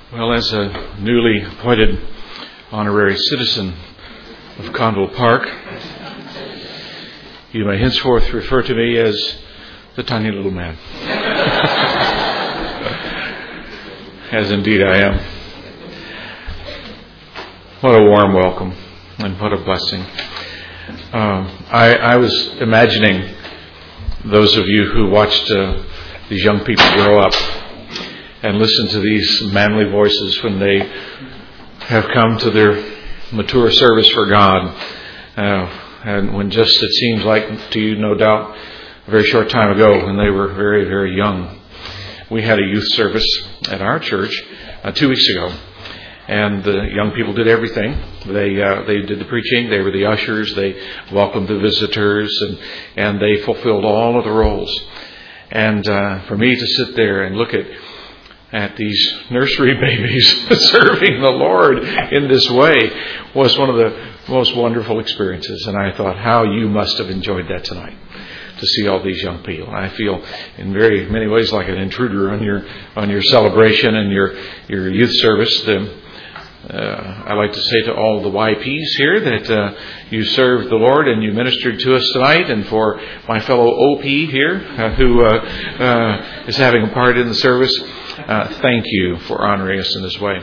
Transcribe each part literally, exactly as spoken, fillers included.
Well, as a newly appointed honorary citizen of Conville Park, you may henceforth refer to me as the tiny little man. As indeed I am. What a warm welcome and what a blessing. Um, I, I was imagining those of you who watched uh, these young people grow up and listen to these manly voices when they have come to their mature service for God. Uh, and when just it seems like to you, no doubt, a very short time ago when they were very, very young. We had a youth service at our church uh, two weeks ago. And the young people did everything. They uh, they did the preaching. They were the ushers. They welcomed the visitors, and and they fulfilled all of the roles. And uh, for me to sit there and look at at these nursery babies serving the Lord in this way was one of the most wonderful experiences. And I thought, how you must have enjoyed that tonight, to see all these young people. I feel in very many ways like an intruder on your on your celebration and your your youth service. The, Uh, I like to say to all the Y Ps here that uh, you served the Lord and you ministered to us tonight, and for my fellow O P here uh, who uh, uh, is having a part in the service, uh, thank you for honoring us in this way.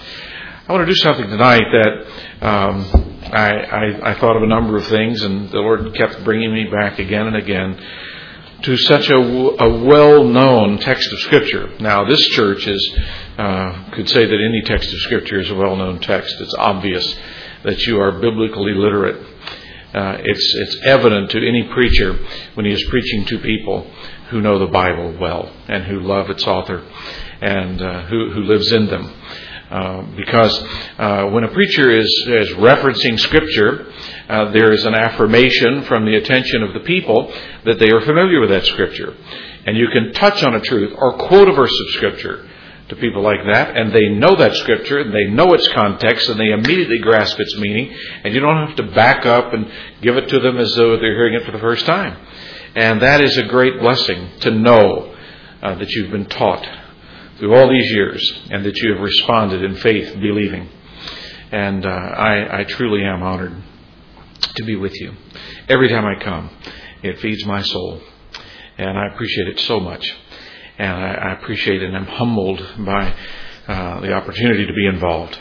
I want to do something tonight that um, I, I, I thought of a number of things, and the Lord kept bringing me back again and again to such a, a well-known text of Scripture. Now, this church is uh, could say that any text of Scripture is a well-known text. It's obvious that you are biblically literate. Uh, it's it's evident to any preacher when he is preaching to people who know the Bible well and who love its author and uh, who who lives in them. Uh, because uh, when a preacher is, is referencing Scripture, uh, there is an affirmation from the attention of the people that they are familiar with that Scripture. And you can touch on a truth or quote a verse of Scripture to people like that, and they know that Scripture, and they know its context, and they immediately grasp its meaning, and you don't have to back up and give it to them as though they're hearing it for the first time. And that is a great blessing, to know uh, that you've been taught through all these years, and that you have responded in faith, believing. And uh, I, I truly am honored to be with you. Every time I come, it feeds my soul, and I appreciate it so much. And I, I appreciate and I'm humbled by uh, the opportunity to be involved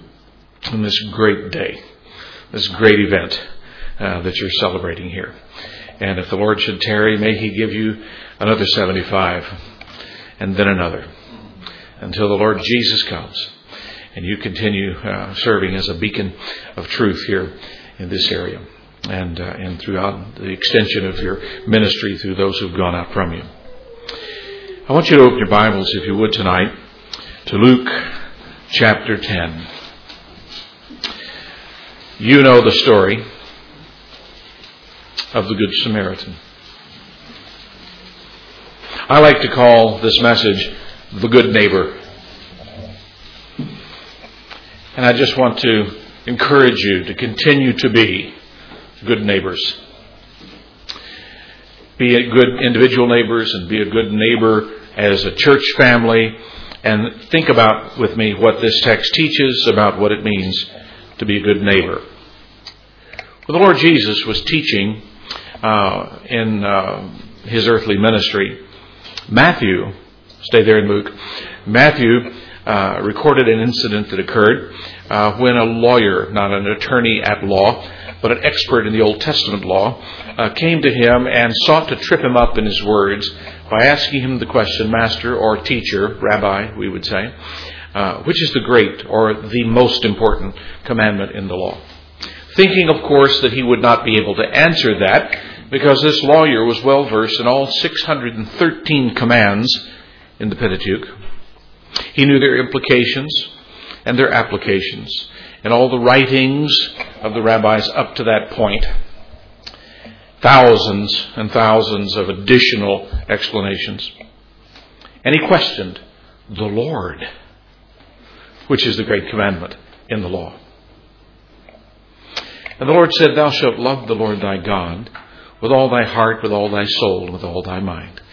in this great day, this great event uh, that you're celebrating here. And if the Lord should tarry, may He give you another seventy-five, and then another, until the Lord Jesus comes and you continue uh, serving as a beacon of truth here in this area and uh, and throughout the extension of your ministry through those who've gone out from you. I want you to open your Bibles, if you would, tonight to Luke chapter ten. You know the story of the Good Samaritan. I like to call this message the good neighbor. And I just want to encourage you to continue to be good neighbors. Be a good individual neighbors and be a good neighbor as a church family. And think about with me what this text teaches about what it means to be a good neighbor. Well, the Lord Jesus was teaching uh, in uh, His earthly ministry. Matthew Stay there in Luke. Matthew uh, recorded an incident that occurred uh, when a lawyer, not an attorney at law, but an expert in the Old Testament law, uh, came to him and sought to trip him up in his words by asking him the question, Master or teacher, Rabbi, we would say, uh, which is the great or the most important commandment in the law? Thinking, of course, that he would not be able to answer that because this lawyer was well versed in all six hundred thirteen commands in the Pentateuch. He knew their implications and their applications and all the writings of the rabbis up to that point. Thousands and thousands of additional explanations. And he questioned the Lord, which is the great commandment in the law. And the Lord said, Thou shalt love the Lord thy God with all thy heart, with all thy soul, with all thy mind.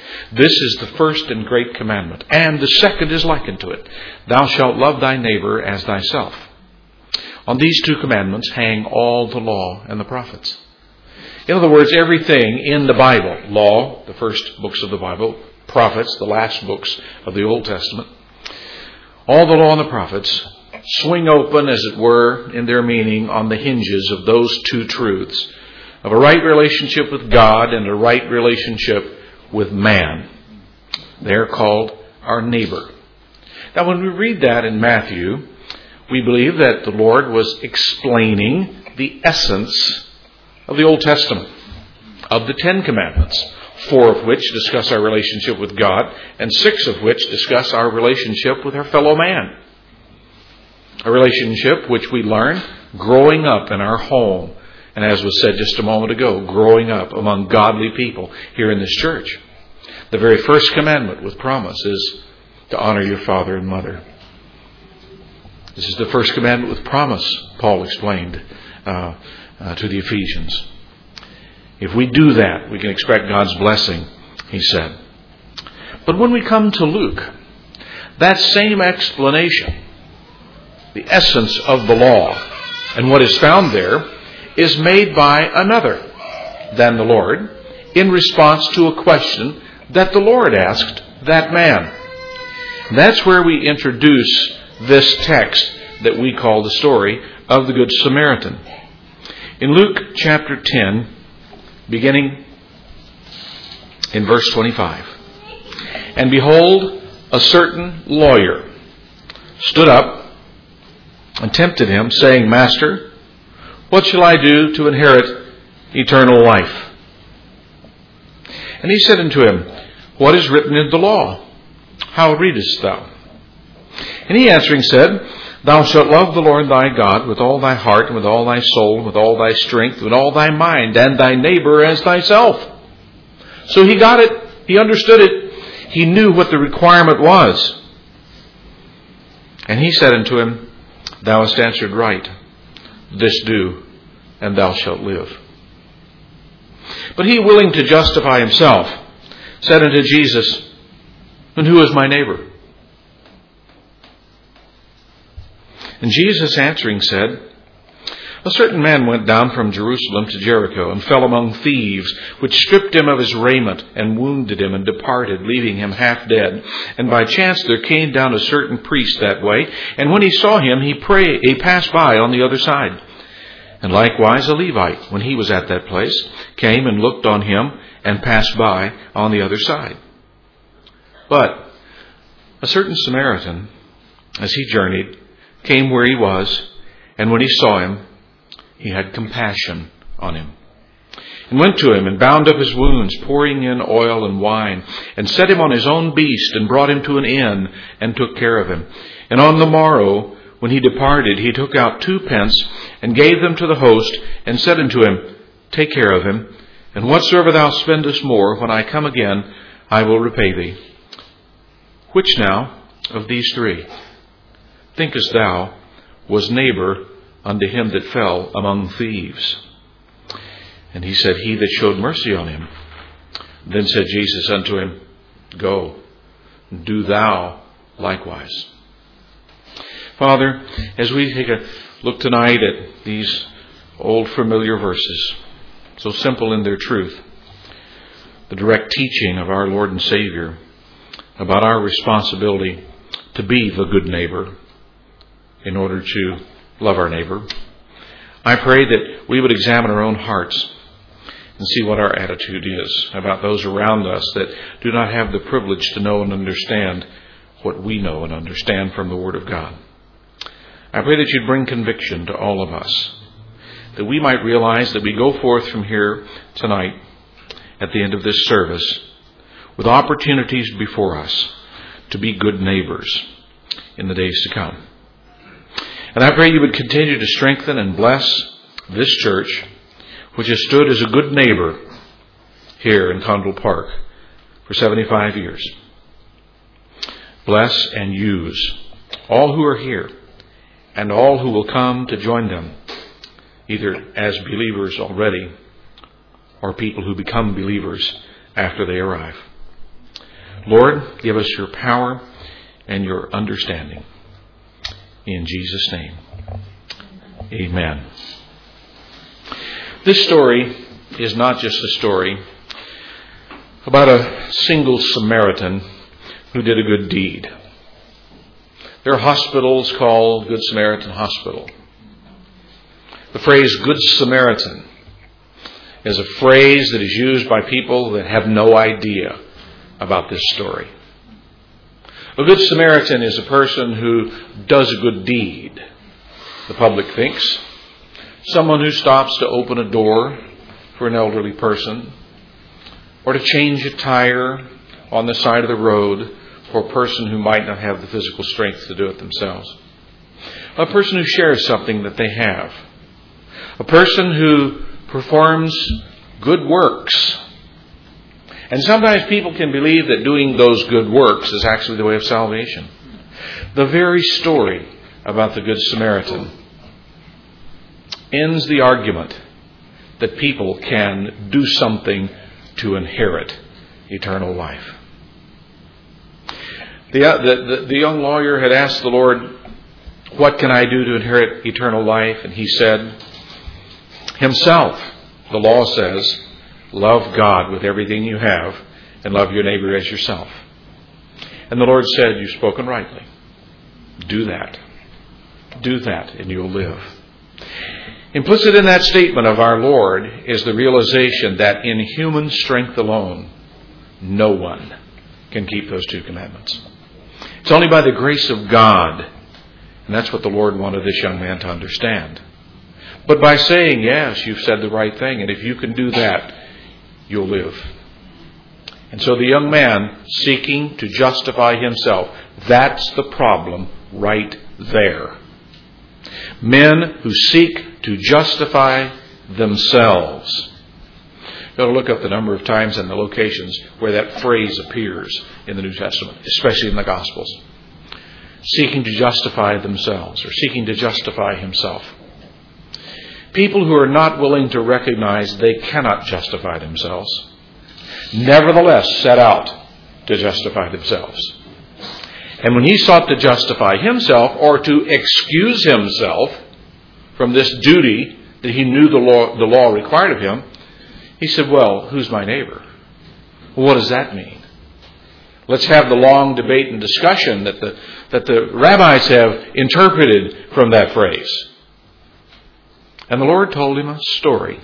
This is the first and great commandment, and the second is likened to it. Thou shalt love thy neighbor as thyself. On these two commandments hang all the law and the prophets. In other words, everything in the Bible, law, the first books of the Bible, prophets, the last books of the Old Testament, all the law and the prophets swing open, as it were, in their meaning on the hinges of those two truths, of a right relationship with God and a right relationship with man. They're called our neighbor. Now, when we read that in Matthew, we believe that the Lord was explaining the essence of the Old Testament, of the Ten Commandments, four of which discuss our relationship with God, and six of which discuss our relationship with our fellow man. A relationship which we learn growing up in our home, and as was said just a moment ago, growing up among godly people here in this church. The very first commandment with promise is to honor your father and mother. This is the first commandment with promise, Paul explained uh, uh, to the Ephesians. If we do that, we can expect God's blessing, he said. But when we come to Luke, that same explanation, the essence of the law, and what is found there, is made by another than the Lord in response to a question that the Lord asked that man. And that's where we introduce this text that we call the story of the Good Samaritan. In Luke chapter ten, beginning in verse twenty-five. And behold, a certain lawyer stood up and tempted him, saying, Master, what shall I do to inherit eternal life? And he said unto him, What is written in the law? How readest thou? And he answering said, Thou shalt love the Lord thy God with all thy heart, and with all thy soul, and with all thy strength, and with all thy mind, and thy neighbor as thyself. So he got it. He understood it. He knew what the requirement was. And he said unto him, Thou hast answered right. This do, and thou shalt live. But he, willing to justify himself, said unto Jesus, And who is my neighbor? And Jesus answering said, A certain man went down from Jerusalem to Jericho, and fell among thieves, which stripped him of his raiment, and wounded him, and departed, leaving him half dead. And by chance there came down a certain priest that way, and when he saw him, he prayed, he passed by on the other side. And likewise a Levite, when he was at that place, came and looked on him, and passed by on the other side. But a certain Samaritan, as he journeyed, came where he was, and when he saw him, he had compassion on him, and went to him, and bound up his wounds, pouring in oil and wine, and set him on his own beast, and brought him to an inn, and took care of him. And on the morrow, when he departed, he took out two pence, and gave them to the host, and said unto him, Take care of him, and whatsoever thou spendest more, when I come again, I will repay thee. Which now of these three, thinkest thou, was neighbor unto him that fell among thieves? And he said, He that showed mercy on him. Then said Jesus unto him, Go, do thou likewise. Father, as we take a look tonight at these old familiar verses, so simple in their truth, the direct teaching of our Lord and Savior about our responsibility to be the good neighbor in order to love our neighbor, I pray that we would examine our own hearts and see what our attitude is about those around us that do not have the privilege to know and understand what we know and understand from the Word of God. I pray that you'd bring conviction to all of us, that we might realize that we go forth from here tonight at the end of this service with opportunities before us to be good neighbors in the days to come. And I pray you would continue to strengthen and bless this church, which has stood as a good neighbor here in Condell Park for seventy-five years. Bless and use all who are here and all who will come to join them, either as believers already or people who become believers after they arrive. Lord, give us your power and your understanding. In Jesus' name, amen. This story is not just a story about a single Samaritan who did a good deed. There are hospitals called Good Samaritan Hospital. The phrase Good Samaritan is a phrase that is used by people that have no idea about this story. A Good Samaritan is a person who does a good deed, the public thinks. Someone who stops to open a door for an elderly person, or to change a tire on the side of the road for a person who might not have the physical strength to do it themselves. A person who shares something that they have. A person who performs good works. And sometimes people can believe that doing those good works is actually the way of salvation. The very story about the Good Samaritan ends the argument that people can do something to inherit eternal life. The, the, the young lawyer had asked the Lord, what can I do to inherit eternal life? And he said, himself, the law says, love God with everything you have and love your neighbor as yourself. And the Lord said, you've spoken rightly. Do that. Do that and you'll live. Implicit in that statement of our Lord is the realization that in human strength alone, no one can keep those two commandments. It's only by the grace of God, and that's what the Lord wanted this young man to understand. But by saying, yes, you've said the right thing, and if you can do that, you'll live. And so the young man seeking to justify himself, that's the problem right there. Men who seek to justify themselves. You've got to look up the number of times and the locations where that phrase appears in the New Testament, especially in the Gospels. Seeking to justify themselves, or seeking to justify himself. People who are not willing to recognize they cannot justify themselves, nevertheless set out to justify themselves. And when he sought to justify himself or to excuse himself from this duty that he knew the law, the law required of him, he said, well, who's my neighbor? Well, what does that mean? Let's have the long debate and discussion that the, that the rabbis have interpreted from that phrase. And the Lord told him a story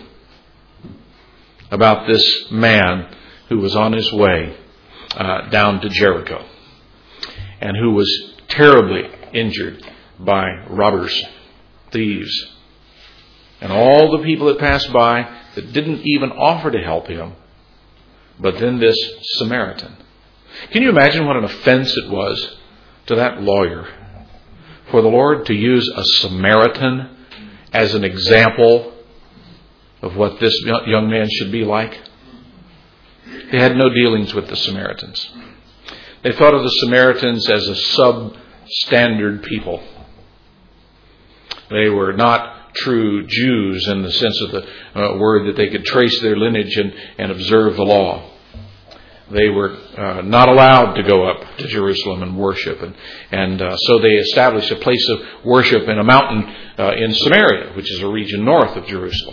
about this man who was on his way uh, down to Jericho and who was terribly injured by robbers, thieves, and all the people that passed by that didn't even offer to help him, but then this Samaritan. Can you imagine what an offense it was to that lawyer for the Lord to use a Samaritan as an example of what this young man should be like? They had no dealings with the Samaritans. They thought of the Samaritans as a substandard people. They were not true Jews in the sense of the uh, word that they could trace their lineage and, and observe the law. They were uh, not allowed to go up to Jerusalem and worship. And, and uh, so they established a place of worship in a mountain uh, in Samaria, which is a region north of Jerusalem.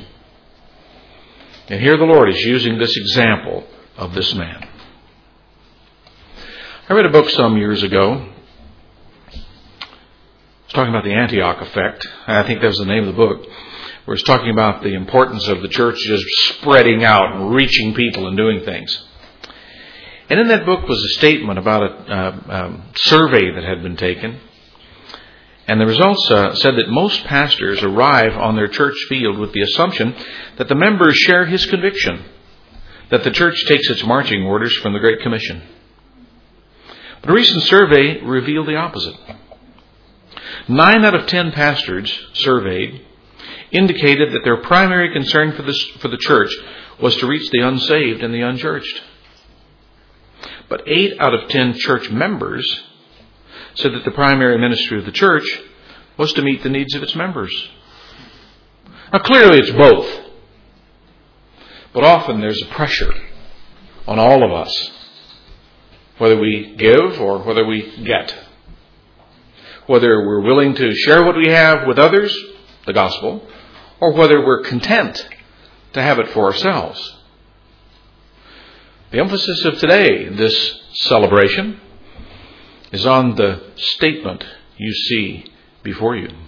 And here the Lord is using this example of this man. I read a book some years ago. It's talking about the Antioch effect. I think that was the name of the book. Where it's talking about the importance of the church just spreading out and reaching people and doing things. And in that book was a statement about a uh, um, survey that had been taken. And the results uh, said that most pastors arrive on their church field with the assumption that the members share his conviction that the church takes its marching orders from the Great Commission. But a recent survey revealed the opposite. Nine out of ten pastors surveyed indicated that their primary concern for, this, for the church was to reach the unsaved and the unchurched. But eight out of ten church members said that the primary ministry of the church was to meet the needs of its members. Now clearly it's both. But often there's a pressure on all of us whether we give or whether we get. Whether we're willing to share what we have with others, the gospel, or whether we're content to have it for ourselves. The emphasis of today in this celebration is on the statement you see before you.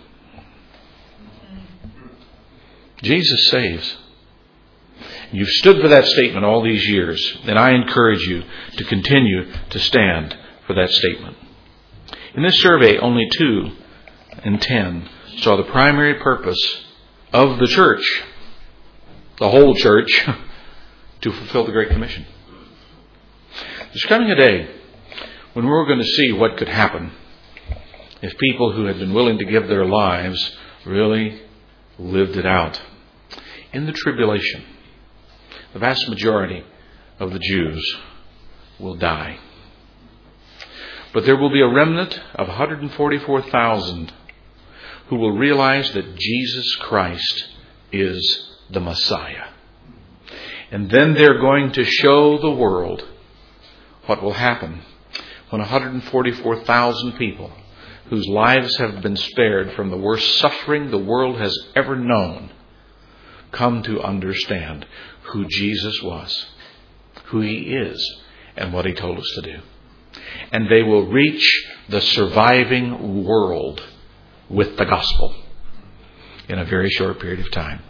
Jesus saves. You've stood for that statement all these years, and I encourage you to continue to stand for that statement. In this survey, only two in ten saw the primary purpose of the church, the whole church, to fulfill the Great Commission. There's coming a day when we're going to see what could happen if people who had been willing to give their lives really lived it out. In the tribulation, the vast majority of the Jews will die. But there will be a remnant of one hundred forty-four thousand who will realize that Jesus Christ is the Messiah. And then they're going to show the world what will happen when one hundred forty-four thousand people whose lives have been spared from the worst suffering the world has ever known come to understand who Jesus was, who He is, and what He told us to do. And they will reach the surviving world with the gospel in a very short period of time.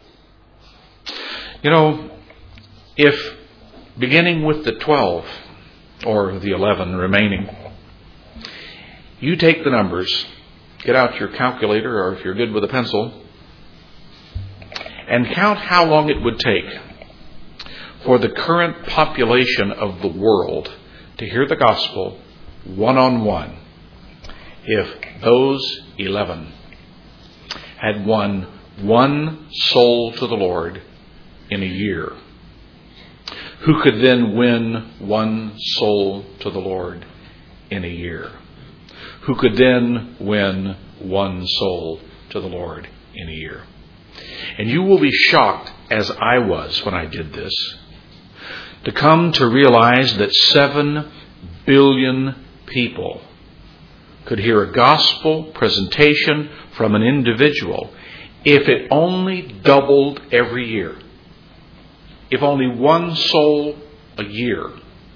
You know, if beginning with the twelve or the eleven remaining, you take the numbers, get out your calculator, or if you're good with a pencil, and count how long it would take for the current population of the world to hear the gospel one-on-one if those eleven had won one soul to the Lord in a year. Who could then win one soul to the Lord in a year? Who could then win one soul to the Lord in a year? And you will be shocked, as I was when I did this, to come to realize that seven billion people could hear a gospel presentation from an individual if it only doubled every year. If only one soul a year,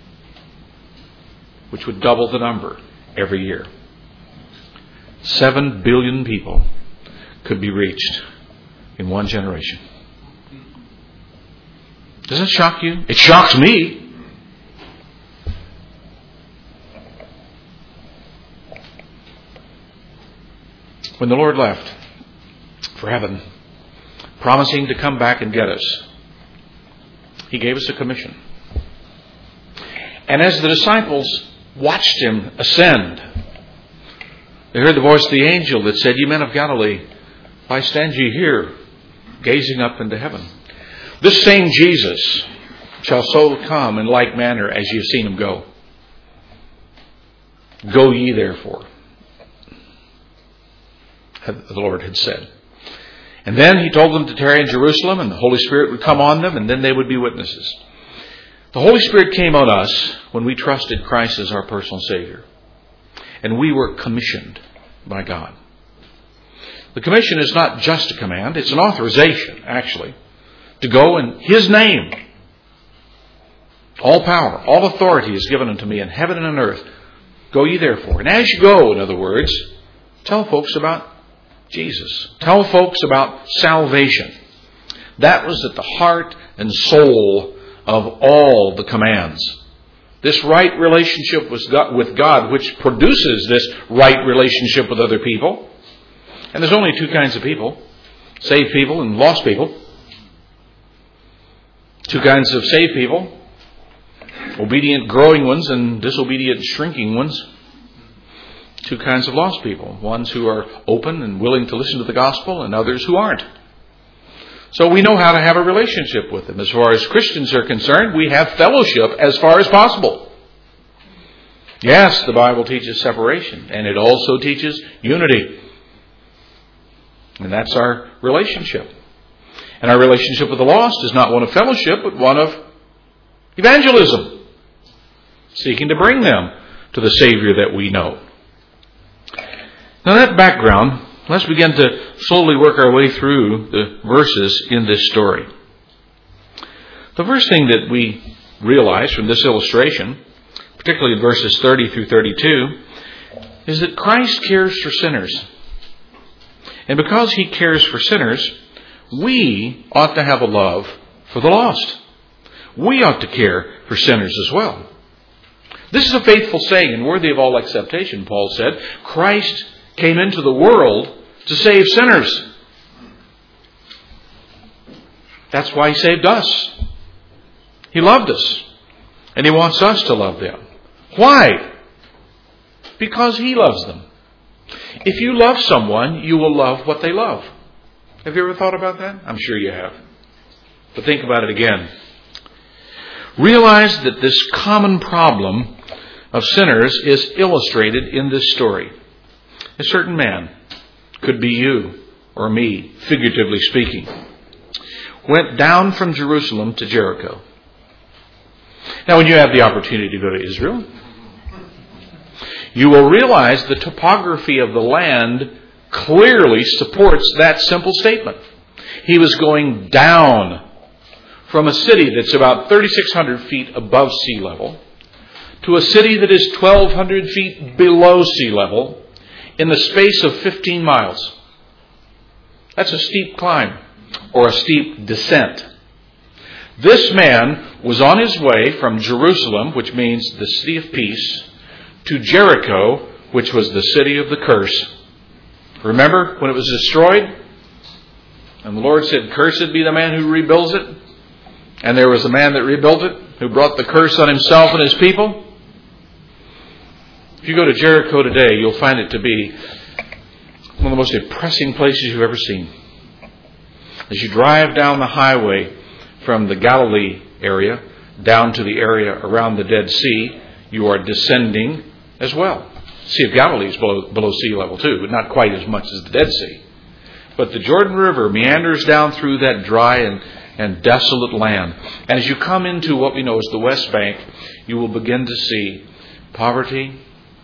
which would double the number every year. Seven billion people could be reached in one generation. Does that shock you? It shocks me. When the Lord left for heaven, promising to come back and get us, He gave us a commission. And as the disciples watched Him ascend, they heard the voice of the angel that said, "Ye men of Galilee, why stand ye here, gazing up into heaven? This same Jesus shall so come in like manner as ye have seen Him go. Go ye therefore," the Lord had said. And then He told them to tarry in Jerusalem, and the Holy Spirit would come on them, and then they would be witnesses. The Holy Spirit came on us when we trusted Christ as our personal Savior. And we were commissioned by God. The commission is not just a command, it's an authorization, actually, to go in His name. All power, all authority is given unto me in heaven and on earth. Go ye therefore. And as you go, in other words, tell folks about Jesus. Tell folks about salvation. That was at the heart and soul of all the commands. This right relationship with God, which produces this right relationship with other people. And there's only two kinds of people: saved people and lost people. Two kinds of saved people: obedient growing ones and disobedient shrinking ones. Two kinds of lost people: ones who are open and willing to listen to the gospel, and others who aren't. So we know how to have a relationship with them. As far as Christians are concerned, we have fellowship as far as possible. Yes, the Bible teaches separation, and it also teaches unity. And that's our relationship. And our relationship with the lost is not one of fellowship, but one of evangelism. seeking to bring them to the Savior that we know. Now that background, let's begin to slowly work our way through the verses in this story. The first thing that we realize from this illustration, particularly in verses thirty through thirty-two, is that Christ cares for sinners. And because He cares for sinners, we ought to have a love for the lost. We ought to care for sinners as well. This is a faithful saying and worthy of all acceptation, Paul said. Christ came into the world to save sinners. That's why He saved us. He loved us. And He wants us to love them. Why? Because He loves them. If you love someone, you will love what they love. Have you ever thought about that? I'm sure you have. But think about it again. Realize that this common problem of sinners is illustrated in this story. A certain man, could be you or me, figuratively speaking, went down from Jerusalem to Jericho. Now, when you have the opportunity to go to Israel, you will realize the topography of the land clearly supports that simple statement. He was going down from a city that's about thirty-six hundred feet above sea level to a city that is twelve hundred feet below sea level in the space of fifteen miles. That's a steep climb or a steep descent. This man was on his way from Jerusalem, which means the city of peace, to Jericho, which was the city of the curse. Remember when it was destroyed? And the Lord said, "Cursed be the man who rebuilds it." And there was a man that rebuilt it, who brought the curse on himself and his people. If you go to Jericho today, you'll find it to be one of the most depressing places you've ever seen. As you drive down the highway from the Galilee area down to the area around the Dead Sea, you are descending as well. The Sea of Galilee is below, below sea level too, but not quite as much as the Dead Sea. But the Jordan River meanders down through that dry and, and desolate land. And as you come into what we know as the West Bank, you will begin to see poverty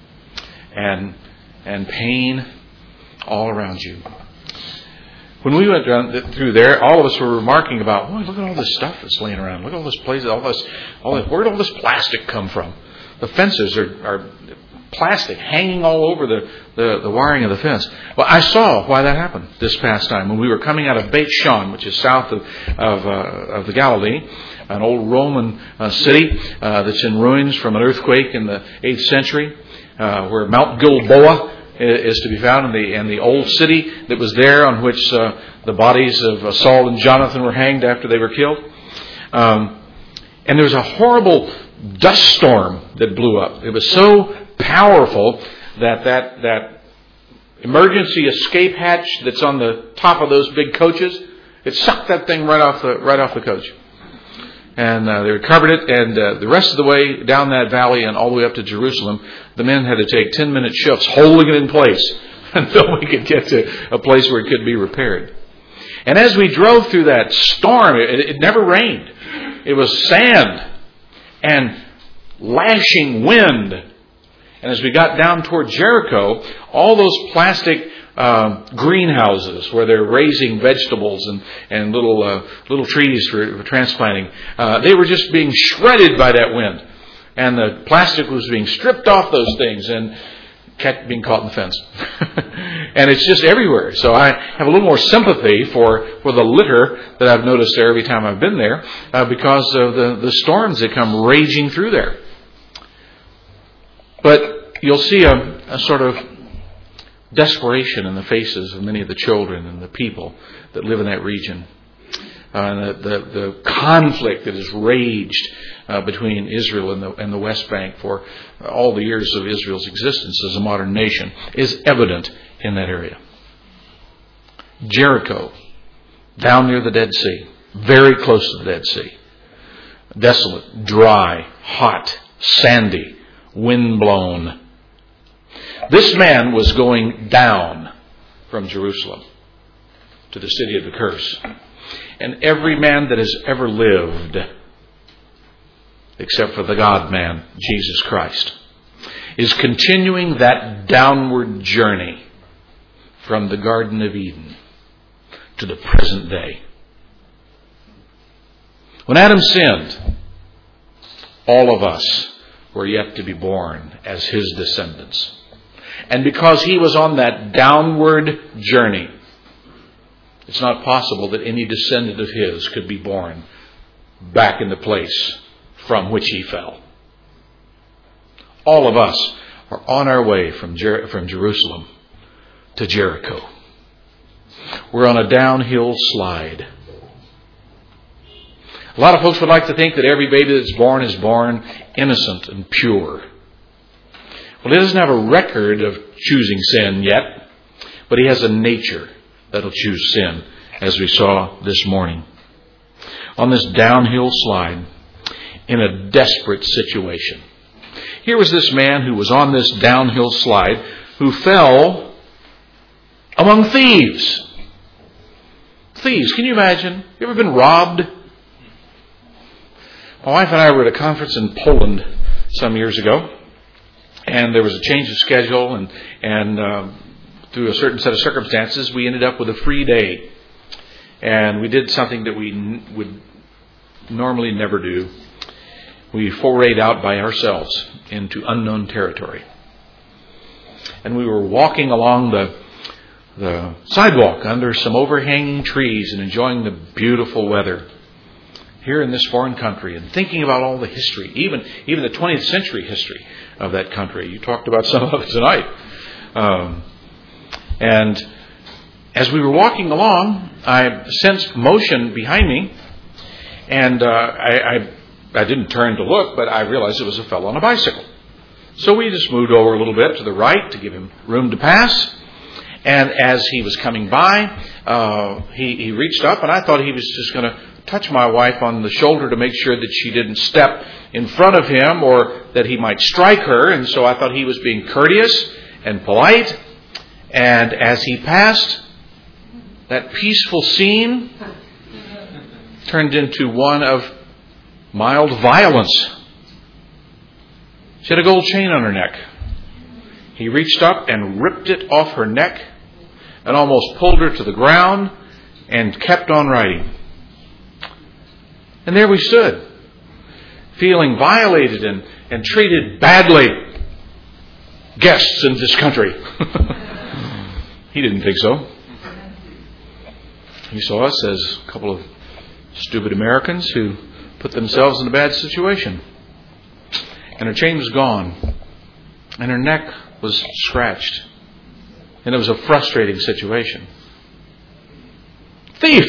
and and pain all around you. When we went down through there, all of us were remarking about, "Oh, look at all this stuff that's laying around. Look at all this place, all this, all this. Where did all this plastic come from? The fences are, are plastic hanging all over the, the, the wiring of the fence." Well, I saw why that happened this past time when we were coming out of Beit Shan, which is south of of, uh, of the Galilee, an old Roman uh, city uh, that's in ruins from an earthquake in the eighth century, uh, where Mount Gilboa is to be found in the in the old city that was there on which uh, the bodies of uh, Saul and Jonathan were hanged after they were killed. Um, and there was a horrible dust storm that blew up. It was so powerful that that that emergency escape hatch that's on the top of those big coaches, it sucked that thing right off the right off the coach. And uh, they recovered it, and uh, the rest of the way down that valley and all the way up to Jerusalem, the men had to take ten-minute shifts holding it in place until we could get to a place where it could be repaired. And as we drove through that storm, it, it never rained. It was sand and lashing wind. And as we got down toward Jericho, all those plastic uh, greenhouses where they're raising vegetables and, and little uh, little trees for, for transplanting, uh, they were just being shredded by that wind. And the plastic was being stripped off those things and kept being caught in the fence. And it's just everywhere. So I have a little more sympathy for, for the litter that I've noticed there every time I've been there uh, because of the, the storms that come raging through there. But you'll see a, a sort of desperation in the faces of many of the children and the people that live in that region. Uh, and the, the, the conflict that has raged uh, between Israel and the, and the West Bank for all the years of Israel's existence as a modern nation is evident in that area. Jericho, down near the Dead Sea, very close to the Dead Sea. Desolate, dry, hot, sandy, windblown. This man was going down from Jerusalem to the city of the curse. And every man that has ever lived except for the God-man, Jesus Christ, is continuing that downward journey from the Garden of Eden to the present day. When Adam sinned, all of us were yet to be born as his descendants. And because he was on that downward journey, it's not possible that any descendant of his could be born back in the place from which he fell. All of us are on our way from Jer- from Jerusalem to Jericho. We're on a downhill slide. A lot of folks would like to think that every baby that's born is born innocent and pure. Well, he doesn't have a record of choosing sin yet, but he has a nature that'll choose sin, as we saw this morning. On this downhill slide, in a desperate situation. Here was this man who was on this downhill slide who fell among thieves. Thieves, can you imagine? You ever been robbed? My wife and I were at a conference in Poland some years ago, and there was a change of schedule, and, and uh, through a certain set of circumstances, we ended up with a free day. And we did something that we n- would normally never do. We forayed out by ourselves into unknown territory. And we were walking along the, the sidewalk under some overhanging trees and enjoying the beautiful weather here in this foreign country, and thinking about all the history, even even the twentieth century history of that country. You talked about some of it tonight. Um, and as we were walking along, I sensed motion behind me, and uh, I, I I didn't turn to look, but I realized it was a fellow on a bicycle. So we just moved over a little bit to the right to give him room to pass. And as he was coming by, uh, he, he reached up, and I thought he was just going to touch my wife on the shoulder to make sure that she didn't step in front of him or that he might strike her. And so I thought he was being courteous and polite. And as he passed, that peaceful scene turned into one of mild violence. She had a gold chain on her neck. He reached up and ripped it off her neck and almost pulled her to the ground and kept on riding. And there we stood, feeling violated and, and treated badly. Guests in this country. He didn't think so. He saw us as a couple of stupid Americans who put themselves in a bad situation. And her chain was gone. And her neck was scratched. And it was a frustrating situation. Thief!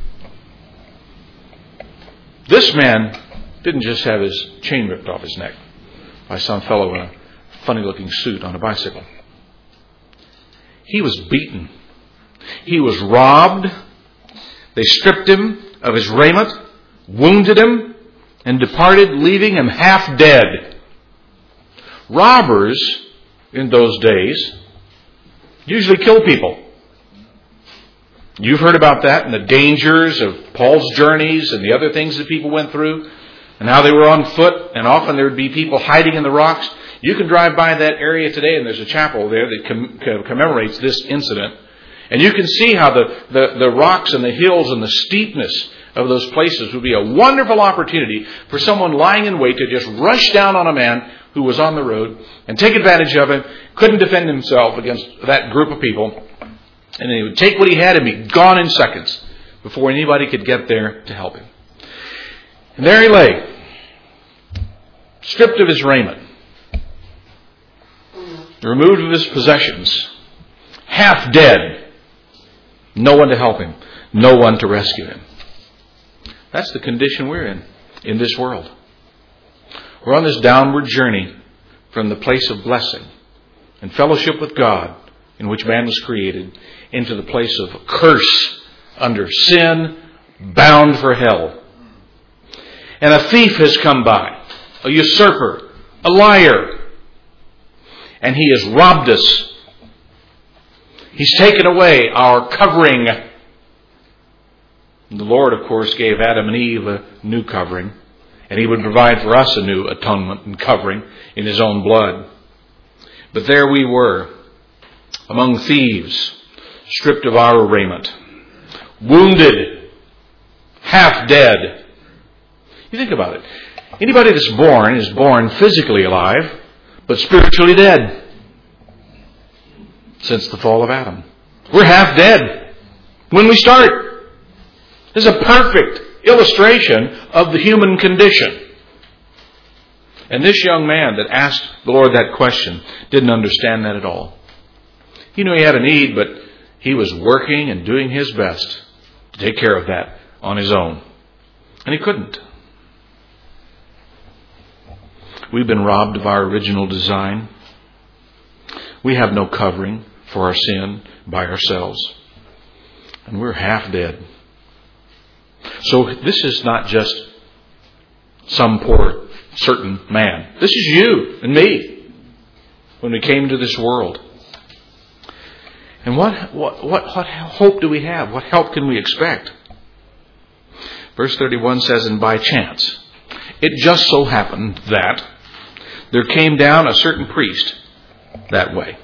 This man didn't just have his chain ripped off his neck by some fellow in a funny-looking suit on a bicycle. He was beaten. He was robbed. They stripped him of his raiment, wounded him, and departed, leaving him half dead. Robbers in those days usually kill people. You've heard about that and the dangers of Paul's journeys and the other things that people went through and how they were on foot, and often there would be people hiding in the rocks. You can drive by that area today, and there's a chapel there that com- commemorates this incident. And you can see how the, the, the rocks and the hills and the steepness of those places would be a wonderful opportunity for someone lying in wait to just rush down on a man who was on the road and take advantage of him, couldn't defend himself against that group of people. And then he would take what he had and be gone in seconds before anybody could get there to help him. And there he lay, stripped of his raiment, removed of his possessions, half dead, no one to help him, no one to rescue him. That's the condition we're in, in this world. We're on this downward journey from the place of blessing and fellowship with God, in which man was created, into the place of curse, under sin, bound for hell. And a thief has come by, a usurper, a liar, and he has robbed us. He's taken away our covering. And the Lord, of course, gave Adam and Eve a new covering. And He would provide for us a new atonement and covering in His own blood. But there we were, among thieves, stripped of our raiment, wounded, half dead. You think about it. Anybody that's born is born physically alive, but spiritually dead. Since the fall of Adam. We're half dead when we start. This is a perfect illustration of the human condition. And this young man that asked the Lord that question didn't understand that at all. He knew he had a need, but he was working and doing his best to take care of that on his own. And he couldn't. We've been robbed of our original design. We have no covering for our sin by ourselves. And we're half dead. So this is not just some poor certain man. This is you and me when we came to this world. And what, what, what, what hope do we have? What help can we expect? Verse thirty-one says, and by chance, it just so happened that there came down a certain priest that way.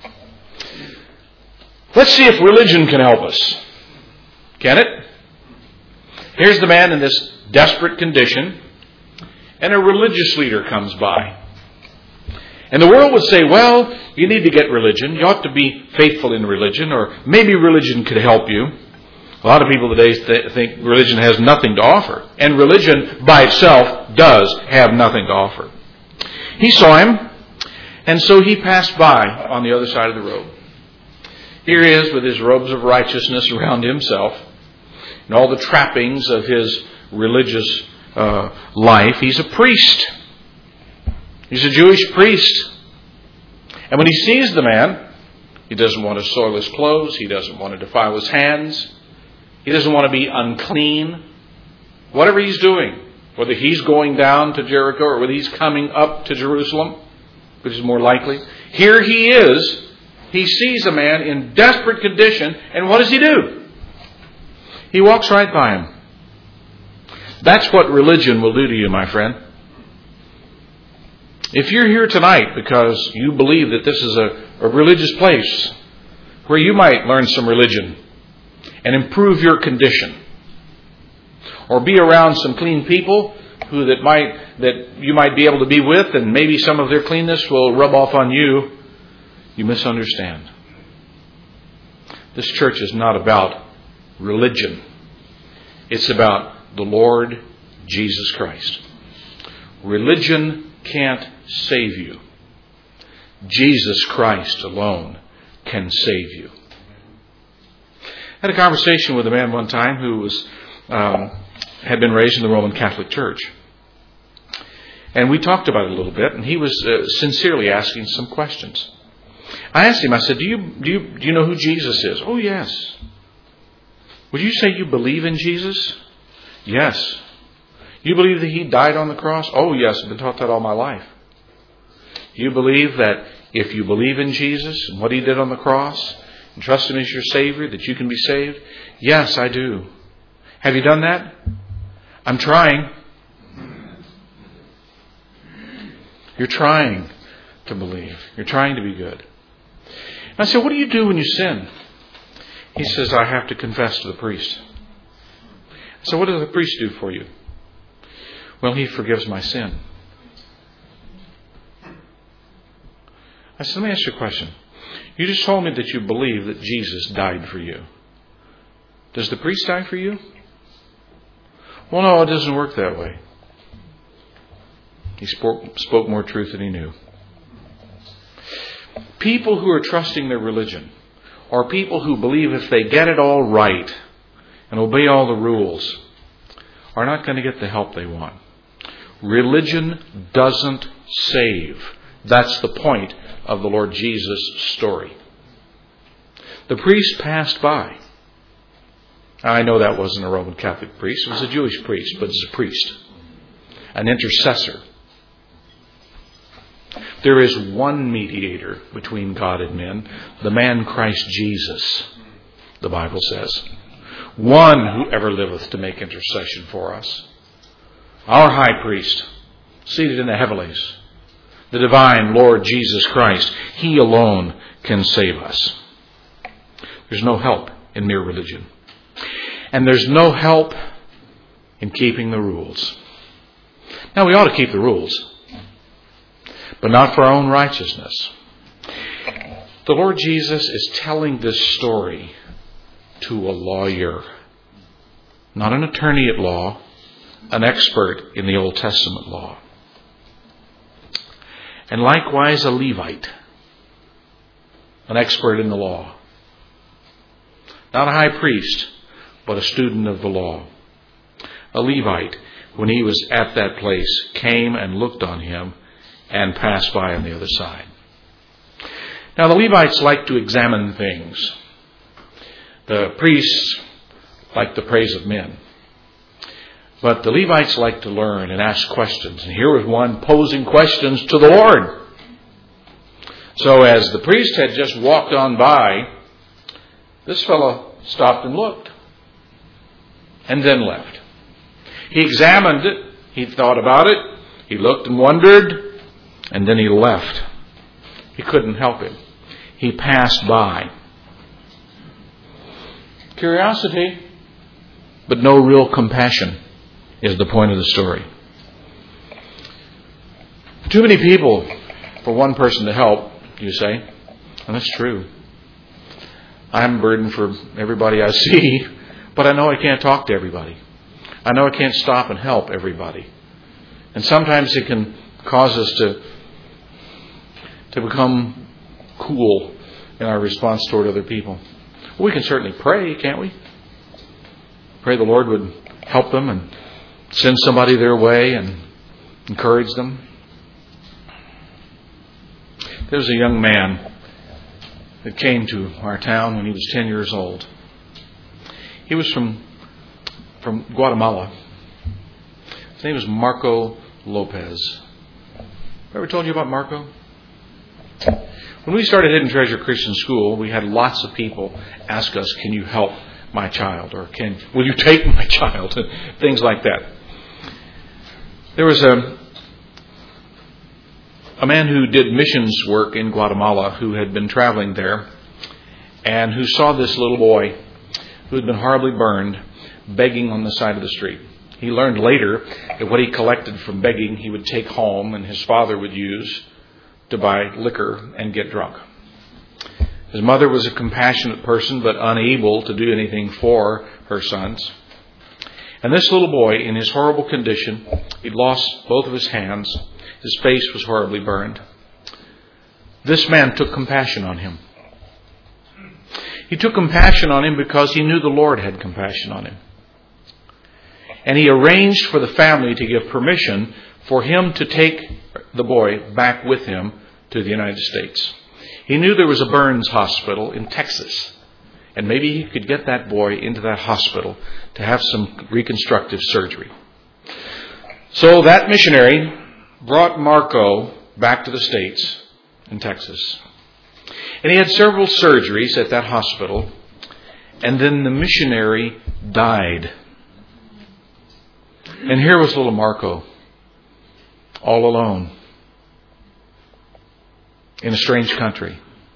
Let's see if religion can help us. Can it? Here's the man in this desperate condition, and a religious leader comes by. And the world would say, well, you need to get religion. You ought to be faithful in religion, or maybe religion could help you. A lot of people today th- think religion has nothing to offer. And religion by itself does have nothing to offer. He saw him, and so he passed by on the other side of the road. Here he is with his robes of righteousness around himself and all the trappings of his religious uh, life. He's a priest. He's a Jewish priest. And when he sees the man, he doesn't want to soil his clothes. He doesn't want to defile his hands. He doesn't want to be unclean. Whatever he's doing, whether he's going down to Jericho or whether he's coming up to Jerusalem, which is more likely, here he is. He sees a man in desperate condition, and what does he do? He walks right by him. That's what religion will do to you, my friend. If you're here tonight because you believe that this is a, a religious place where you might learn some religion and improve your condition, or be around some clean people who that might that you might be able to be with, and maybe some of their cleanness will rub off on you, you misunderstand. This church is not about religion. It's about the Lord Jesus Christ. Religion can't save you. Jesus Christ alone can save you. I had a conversation with a man one time who was um, had been raised in the Roman Catholic Church. And we talked about it a little bit, and he was uh, sincerely asking some questions. I asked him, I said, do you, do you do you know who Jesus is? Oh, yes. Would you say you believe in Jesus? Yes. You believe that He died on the cross? Oh, yes. I've been taught that all my life. You believe that if you believe in Jesus and what He did on the cross and trust Him as your Savior, that you can be saved? Yes, I do. Have you done that? I'm trying. You're trying to believe. You're trying to be good. And I said, what do you do when you sin? He says, I have to confess to the priest. I said, what does the priest do for you? Well, he forgives my sin. I said, let me ask you a question. You just told me that you believe that Jesus died for you. Does the priest die for you? Well, no, it doesn't work that way. He spoke, spoke more truth than he knew. People who are trusting their religion, or people who believe if they get it all right and obey all the rules, are not going to get the help they want. Religion doesn't save. That's the point of the Lord Jesus' story. The priest passed by. I know that wasn't a Roman Catholic priest. It was a Jewish priest, but it's a priest. An intercessor. There is one mediator between God and men, the man Christ Jesus, the Bible says. One who ever liveth to make intercession for us. our high priest, seated in the heavenlies, the divine Lord Jesus Christ. He alone can save us. There's no help in mere religion. And there's no help in keeping the rules. Now, we ought to keep the rules, but not for our own righteousness. The Lord Jesus is telling this story to a lawyer, not an attorney at law, an expert in the Old Testament law. And likewise a Levite, an expert in the law. Not a high priest, but a student of the law. A Levite, when he was at that place, came and looked on him and passed by on the other side. Now, the Levites like to examine things. The priests like the praise of men. But the Levites like to learn and ask questions. And here was one posing questions to the Lord. So as the priest had just walked on by, this fellow stopped and looked. And then left. He examined it. He thought about it. He looked and wondered. And then he left. He couldn't help him. He passed by. Curiosity, but no real compassion is the point of the story. Too many people for one person to help, you say. And that's true. I'm a burden for everybody I see, but I know I can't talk to everybody. I know I can't stop and help everybody. And sometimes it can cause us to, to become cool in our response toward other people. We can certainly pray, can't we? Pray the Lord would help them and send somebody their way and encourage them. There's a young man that came to our town when he was ten years old. He was from from Guatemala. His name was Marco Lopez. Ever told you about Marco? When we started Hidden Treasure Christian School, we had lots of people ask us, "Can you help my child?" or "Can will you take my child?" and things like that. There was a a man who did missions work in Guatemala who had been traveling there and who saw this little boy who had been horribly burned begging on the side of the street. He learned later that what he collected from begging he would take home and his father would use to buy liquor and get drunk. His mother was a compassionate person but unable to do anything for her sons. And this little boy, in his horrible condition, he'd lost both of his hands. His face was horribly burned. This man took compassion on him. He took compassion on him because he knew the Lord had compassion on him. And he arranged for the family to give permission for him to take the boy back with him to the United States. He knew there was a burns hospital in Texas. And maybe he could get that boy into that hospital to have some reconstructive surgery. So that missionary brought Marco back to the States in Texas. And he had several surgeries at that hospital. And then the missionary died. And here was little Marco, all alone, in a strange country.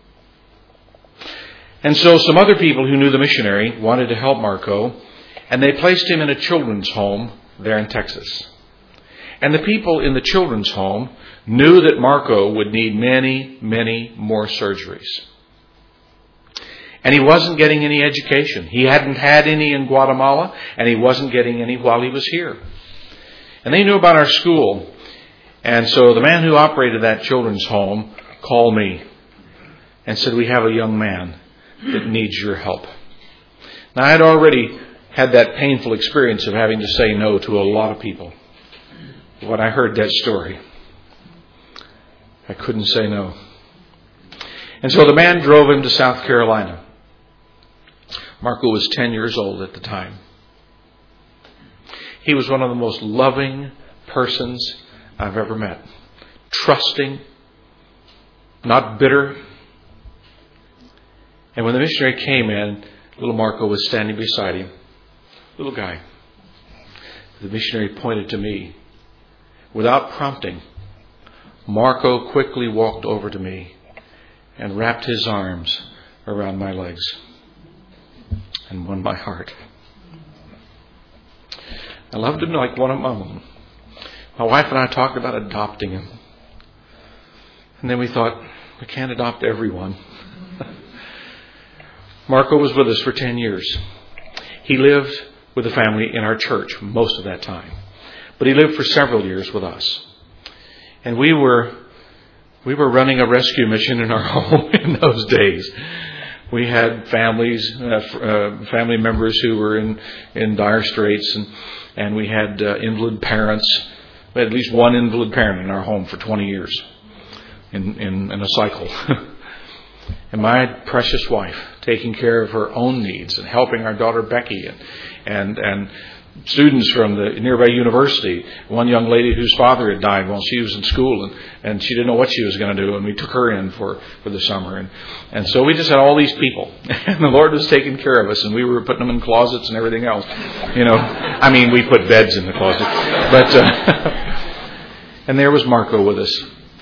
And so some other people who knew the missionary wanted to help Marco, and they placed him in a children's home there in Texas. And the people in the children's home knew that Marco would need many, many more surgeries. And he wasn't getting any education. He hadn't had any in Guatemala, and he wasn't getting any while he was here. And they knew about our school. And so the man who operated that children's home called me and said, "We have a young man that needs your help." Now, I had already had that painful experience of having to say no to a lot of people. When I heard that story, I couldn't say no. And so the man drove him to South Carolina. Marco was ten years old at the time. He was one of the most loving persons I've ever met. Trusting, not bitter. And when the missionary came in, little Marco was standing beside him. Little guy. The missionary pointed to me. Without prompting, Marco quickly walked over to me and wrapped his arms around my legs and won my heart. I loved him like one of my own. My wife and I talked about adopting him. And then we thought, we can't adopt everyone. Marco was with us for ten years. He lived with the family in our church most of that time. But he lived for several years with us. And we were we were running a rescue mission in our home in those days. We had families, uh, uh, family members who were in, in dire straits, and, and we had uh, invalid parents. We had at least one invalid parent in our home for twenty years in, in, in a cycle. And my precious wife taking care of her own needs and helping our daughter Becky and and, and students from the nearby university. One young lady whose father had died while she was in school, and, and she didn't know what she was going to do, and we took her in for, for the summer. And, and so we just had all these people, and the Lord was taking care of us, and we were putting them in closets and everything else. You know, I mean, we put beds in the closet. But uh, and there was Marco with us.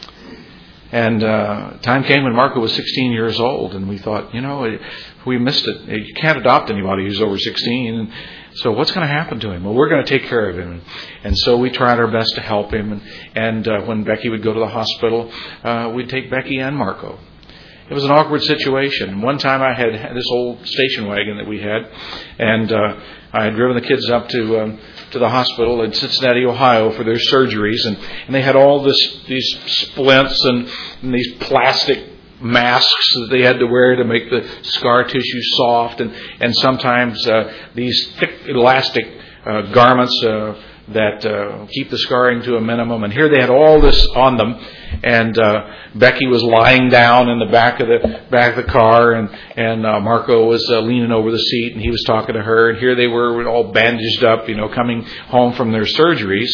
And uh, time came when Marco was sixteen years old, and we thought, you know, we missed it. You can't adopt anybody who's over sixteen. And so what's going to happen to him? Well, we're going to take care of him. And so we tried our best to help him. And, and uh, when Becky would go to the hospital, uh, we'd take Becky and Marco. It was an awkward situation. One time I had this old station wagon that we had, and uh, I had driven the kids up to um, to the hospital in Cincinnati, Ohio for their surgeries, and, and they had all this these splints and, and these plastic masks that they had to wear to make the scar tissue soft, and, and sometimes uh, these thick elastic uh, garments uh, that uh, keep the scarring to a minimum. And here they had all this on them, and uh, Becky was lying down in the back of the back of the car, and and uh, Marco was uh, leaning over the seat, and he was talking to her. And here they were, all bandaged up, you know, coming home from their surgeries.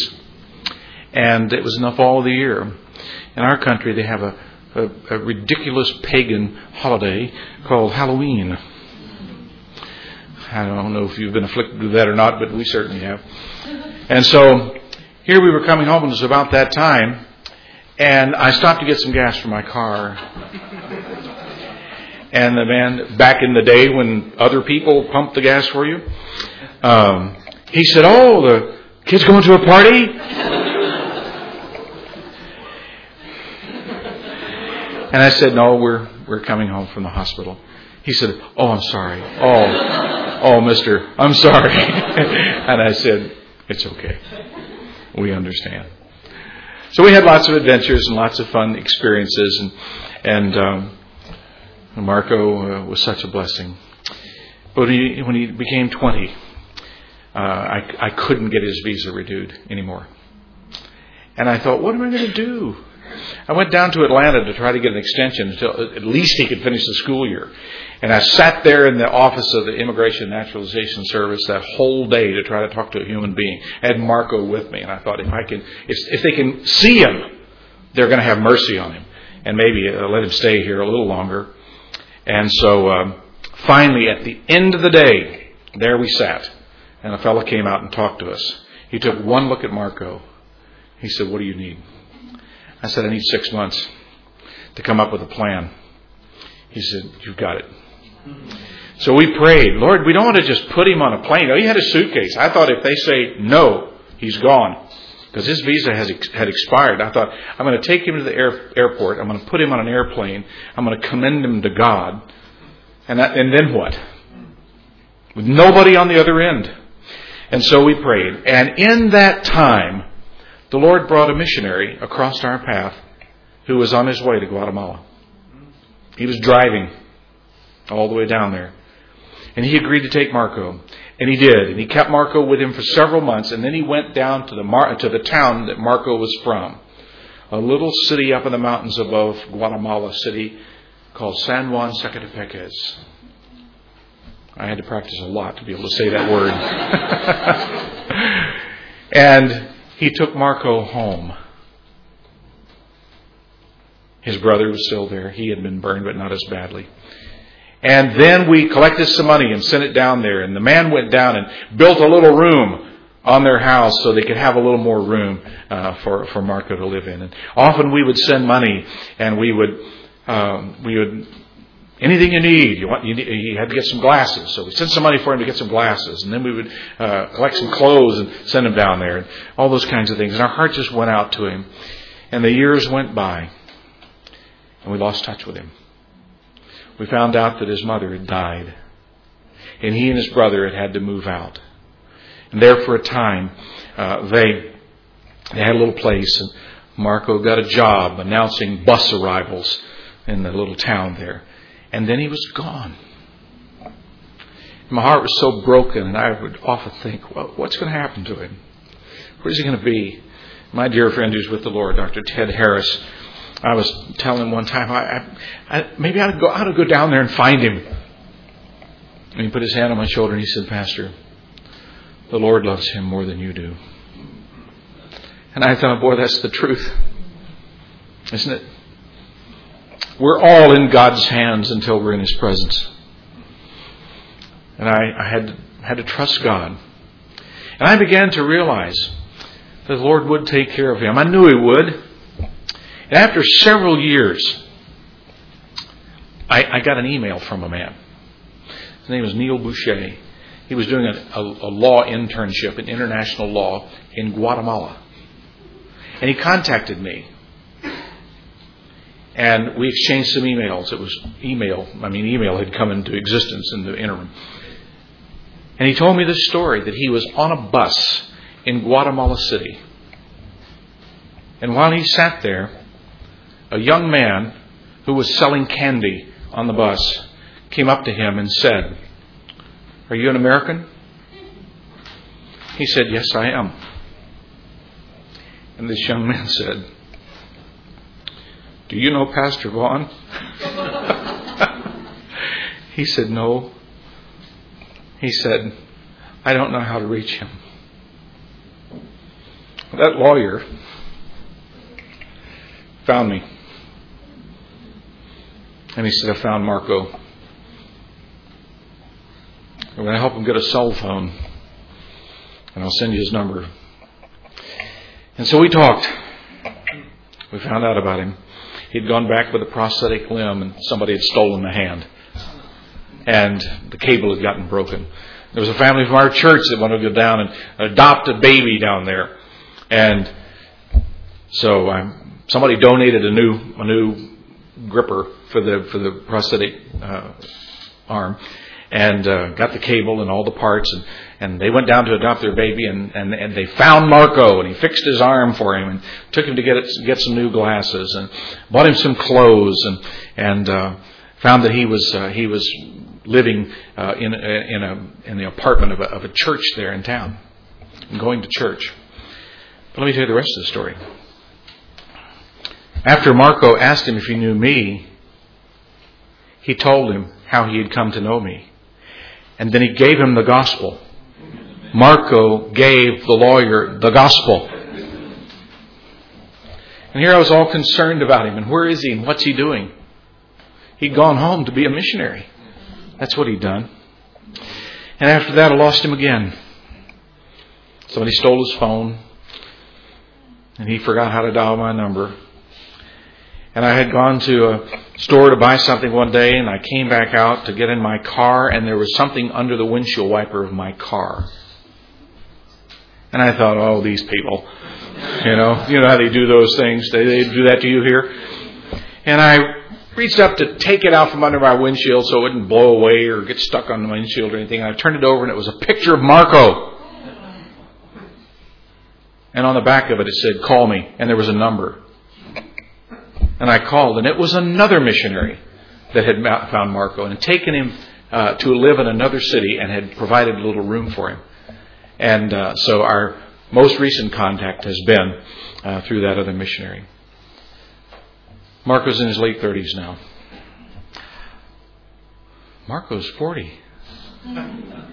And it was in the fall of the year. In our country, they have a A, a ridiculous pagan holiday called Halloween. I don't know if you've been afflicted with that or not, but we certainly have. And so here we were coming home, and it was about that time, and I stopped to get some gas for my car. And the man, back in the day when other people pumped the gas for you, um, he said, "Oh, the kids going to a party?" And I said, "No, we're we're coming home from the hospital." He said, "Oh, I'm sorry. Oh, oh, mister, I'm sorry." And I said, "It's okay. We understand." So we had lots of adventures and lots of fun experiences, and and um, Marco uh, was such a blessing. But he, when he became twenty, uh, I I couldn't get his visa renewed anymore, and I thought, what am I going to do? I went down to Atlanta to try to get an extension until at least he could finish the school year. And I sat there in the office of the Immigration and Naturalization Service that whole day to try to talk to a human being. I had Marco with me, and I thought if I can, if, if they can see him, they're going to have mercy on him and maybe uh, let him stay here a little longer. And so um, finally, at the end of the day, there we sat, and a fellow came out and talked to us. He took one look at Marco. He said, "What do you need?" I said, "I need six months to come up with a plan." He said, "You've got it." So we prayed, "Lord, we don't want to just put him on a plane." Oh, he had a suitcase. I thought if they say no, he's gone, because his visa has had expired. I thought, I'm going to take him to the air, airport. I'm going to put him on an airplane. I'm going to commend him to God. And, that, and then what? With nobody on the other end. And so we prayed. And in that time, the Lord brought a missionary across our path who was on his way to Guatemala. He was driving all the way down there. And he agreed to take Marco. And he did. And he kept Marco with him for several months. And then he went down to the Mar- to the town that Marco was from. A little city up in the mountains above Guatemala City called San Juan Zacatepeques. I had to practice a lot to be able to say that word. And he took Marco home. His brother was still there. He had been burned, but not as badly. And then we collected some money and sent it down there. And the man went down and built a little room on their house so they could have a little more room uh, for for Marco to live in. And often we would send money, and we would um, we would anything you need. You want you, need, you had to get some glasses, so we sent some money for him to get some glasses, and then we would uh, collect some clothes and send him down there, and all those kinds of things. And our heart just went out to him. And the years went by, and we lost touch with him. We found out that his mother had died, and he and his brother had had to move out. And there for a time, uh, they they had a little place, and Marco got a job announcing bus arrivals in the little town there. And then he was gone. My heart was so broken, and I would often think, well, what's going to happen to him? Where's he going to be? My dear friend who's with the Lord, Doctor Ted Harris, I was telling him one time, I, I, I, maybe I ought to go, I ought to go down there and find him. And he put his hand on my shoulder and he said, Pastor, the Lord loves him more than you do. And I thought, boy, that's the truth, isn't it? We're all in God's hands until we're in His presence. And I, I had to, had to trust God. And I began to realize that the Lord would take care of him. I knew He would. And after several years, I, I got an email from a man. His name was Neil Boucher. He was doing a, a, a law internship in international law in Guatemala. And he contacted me. And we exchanged some emails. It was email. I mean, email had come into existence in the interim. And he told me this story, that he was on a bus in Guatemala City. And while he sat there, a young man who was selling candy on the bus came up to him and said, "Are you an American?" He said, "Yes, I am." And this young man said, "Do you know Pastor Vaughn?" He said, "No." He said, "I don't know how to reach him." That lawyer found me. And he said, "I found Marco. I'm going to help him get a cell phone. And I'll send you his number." And so we talked. We found out about him. He'd gone back with a prosthetic limb, and somebody had stolen the hand. And the cable had gotten broken. There was a family from our church that wanted to go down and adopt a baby down there. And so um, somebody donated a new a new gripper for the for the prosthetic uh, arm, and uh, got the cable and all the parts, and, and they went down to adopt their baby, and, and, and they found Marco, and he fixed his arm for him, and took him to get it, get some new glasses, and bought him some clothes, and and uh, found that he was uh, he was living uh, in in a in the apartment of a, of a church there in town, and going to church. But let me tell you the rest of the story. After Marco asked him if he knew me, he told him how he had come to know me. And then he gave him the gospel. Marco gave the lawyer the gospel. And here I was all concerned about him. And where is he? And what's he doing? He'd gone home to be a missionary. That's what he'd done. And after that, I lost him again. Somebody stole his phone. And he forgot how to dial my number. And I had gone to a store to buy something one day, and I came back out to get in my car, and there was something under the windshield wiper of my car. And I thought, oh, these people, you know, you know how they do those things. They, they do that to you here. And I reached up to take it out from under my windshield so it wouldn't blow away or get stuck on the windshield or anything. And I turned it over, and it was a picture of Marco. And on the back of it, it said, "Call me." And there was a number. And I called, and it was another missionary that had found Marco and had taken him uh, to live in another city and had provided a little room for him. And uh, so our most recent contact has been uh, through that other missionary. Marco's in his late thirties now. Marco's forty. And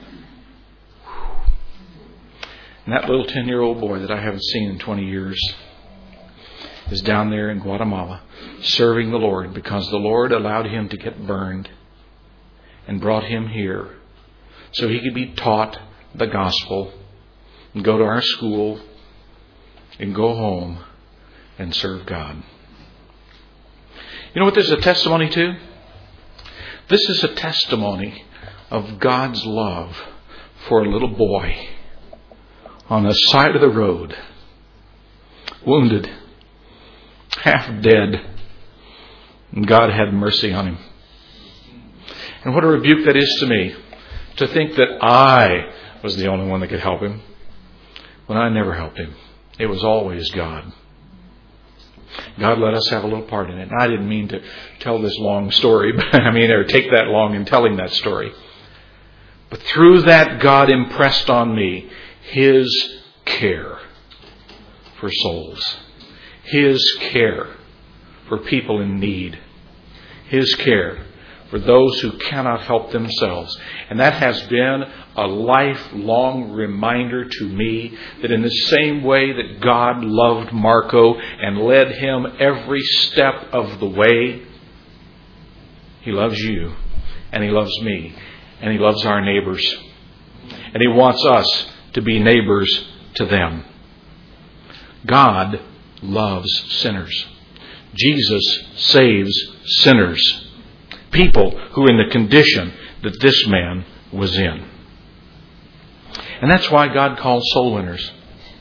that little ten-year-old boy that I haven't seen in twenty years is down there in Guatemala serving the Lord because the Lord allowed him to get burned and brought him here so he could be taught the gospel and go to our school and go home and serve God. You know what this is a testimony to? This is a testimony of God's love for a little boy on the side of the road, wounded, half dead, and God had mercy on him. And what a rebuke that is to me, to think that I was the only one that could help him, when I never helped him. It was always God. God let us have a little part in it. And I didn't mean to tell this long story, but I mean, or take that long in telling that story. But through that, God impressed on me His care for souls. His care for people in need. His care for those who cannot help themselves. And that has been a lifelong reminder to me that in the same way that God loved Marco and led him every step of the way, He loves you and He loves me and He loves our neighbors. And He wants us to be neighbors to them. God loves sinners. Jesus saves sinners. People who are in the condition that this man was in. And that's why God calls soul winners.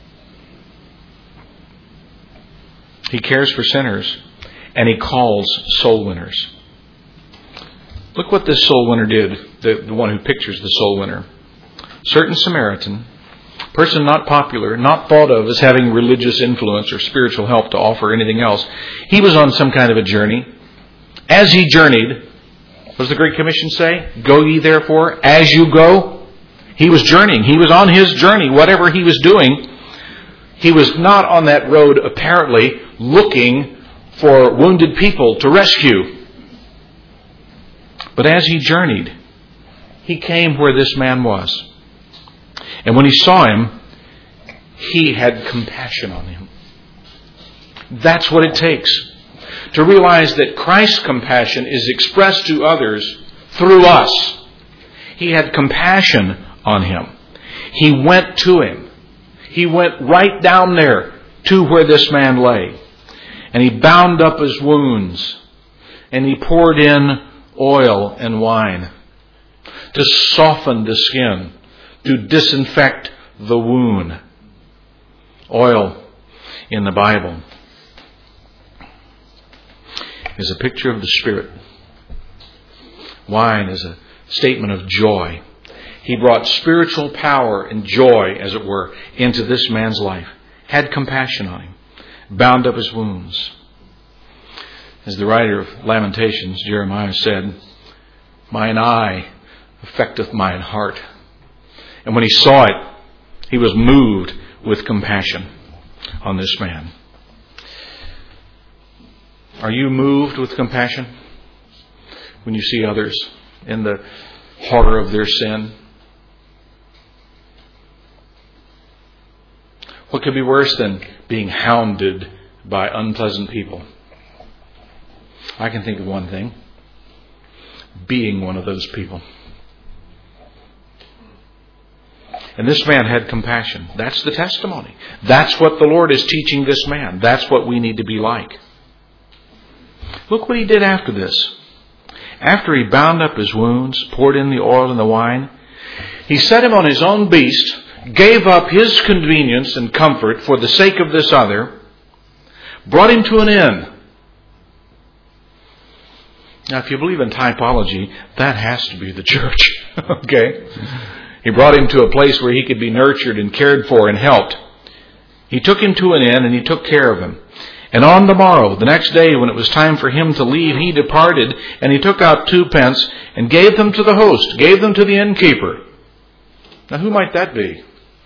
He cares for sinners and He calls soul winners. Look what this soul winner did, the, the one who pictures the soul winner. Certain Samaritan, person not popular, not thought of as having religious influence or spiritual help to offer anything else. He was on some kind of a journey. As he journeyed, what does the Great Commission say? Go ye therefore as you go. He was journeying. He was on his journey. Whatever he was doing, he was not on that road apparently looking for wounded people to rescue. But as he journeyed, he came where this man was. And when he saw him, he had compassion on him. That's what it takes. To realize that Christ's compassion is expressed to others through us. He had compassion on him. He went to him. He went right down there to where this man lay. And he bound up his wounds. And he poured in oil and wine to soften the skin, to disinfect the wound. Oil in the Bible is a picture of the Spirit. Wine is a statement of joy. He brought spiritual power and joy, as it were, into this man's life. Had compassion on him. Bound up his wounds. As the writer of Lamentations, Jeremiah, said, "Mine eye affecteth mine heart." And when he saw it, he was moved with compassion on this man. Are you moved with compassion when you see others in the horror of their sin? What could be worse than being hounded by unpleasant people? I can think of one thing. Being one of those people. And this man had compassion. That's the testimony. That's what the Lord is teaching this man. That's what we need to be like. Look what he did after this. After he bound up his wounds, poured in the oil and the wine, he set him on his own beast, gave up his convenience and comfort for the sake of this other, brought him to an inn. Now, if you believe in typology, that has to be the church. Okay? He brought him to a place where he could be nurtured and cared for and helped. He took him to an inn and he took care of him. And on the morrow, the next day, when it was time for him to leave, he departed, and he took out two pence and gave them to the host, gave them to the innkeeper. Now, who might that be?